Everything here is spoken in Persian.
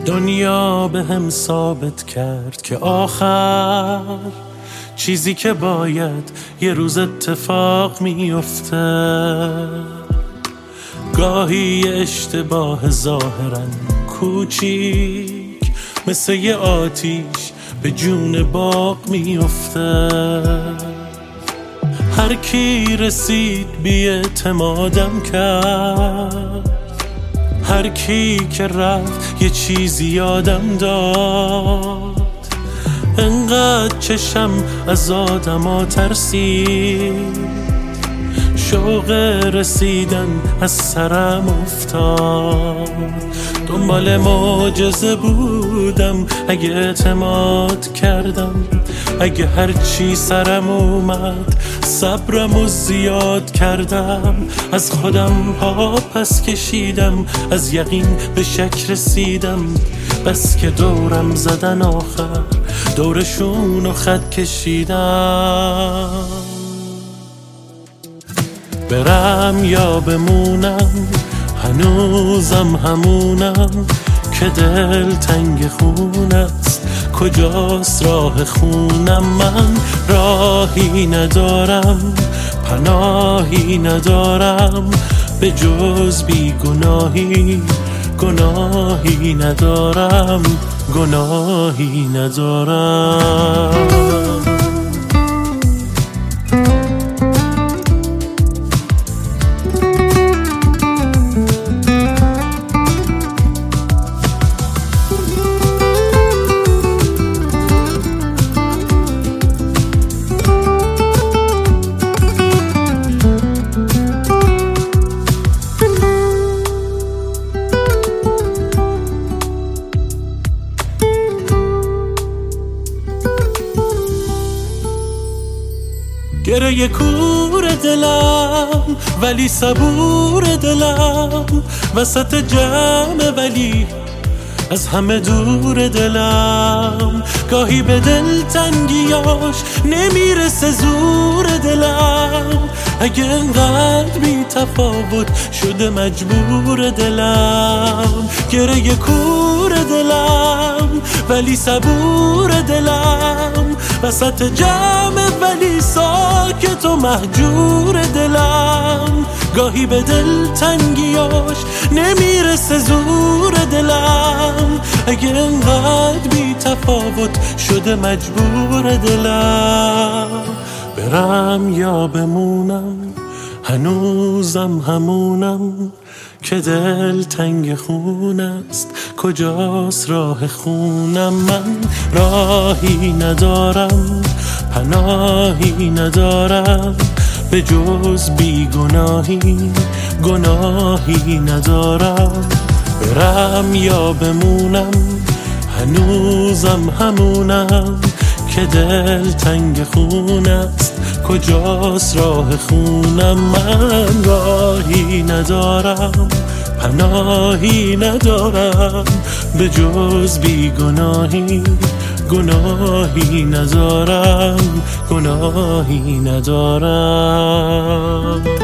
دنیا به هم ثابت کرد که آخر چیزی که باید یه روز اتفاق میفته. گاهی اشتباه ظاهرا کوچیک مثل یه آتیش به جون باغ میفته. هر کی رسید بی اعتمادم کرد، هر کی که رفت یه چیزی یادم داد. انقدر چشم از آدما ترسید، شوق رسیدن از سرم افتاد. دنبال معجزه بودم، اگه اعتماد کردم، اگه هرچی سرم اومد صبرمو زیاد کردم. از خودم ها پس کشیدم، از یقین به شک رسیدم. بس که دورم زدن آخر دورشونو خط کشیدم. برم یا بمونم هنوزم همونم که دل تنگ خون است. کجاست راه خونم؟ من راهی ندارم، پناهی ندارم به جز بی گناهی. گناهی ندارم، گناهی ندارم. گره کور دلم ولی صبور دلم، وسط جمع ولی از همه دور دلم. گاهی به دل تنگیاش نمیرسه زور دلم، اگه انقدر بی تفاوت شده مجبور دلم. گره کور دلم ولی صبور دلم، وسط جمع ولی ساکت و مهجور دلم. گاهی به دل تنگیاش نمیرسه زور دلم، اگه انقدر بی تفاوت شده مجبور دلم. برم یا بمونم هنوزم همونم که دل تنگ خون است. کجاست راه خونم؟ من راهی ندارم، پناهی ندارم به جز بی گناهی. گناهی ندارم. برم یا بمونم هنوزم همونم که دل تنگ خون است. کجاست راه خونم؟ من راهی ندارم، پناهی ندارم به جز بی گناهی. گناهی ندارم، گناهی ندارم.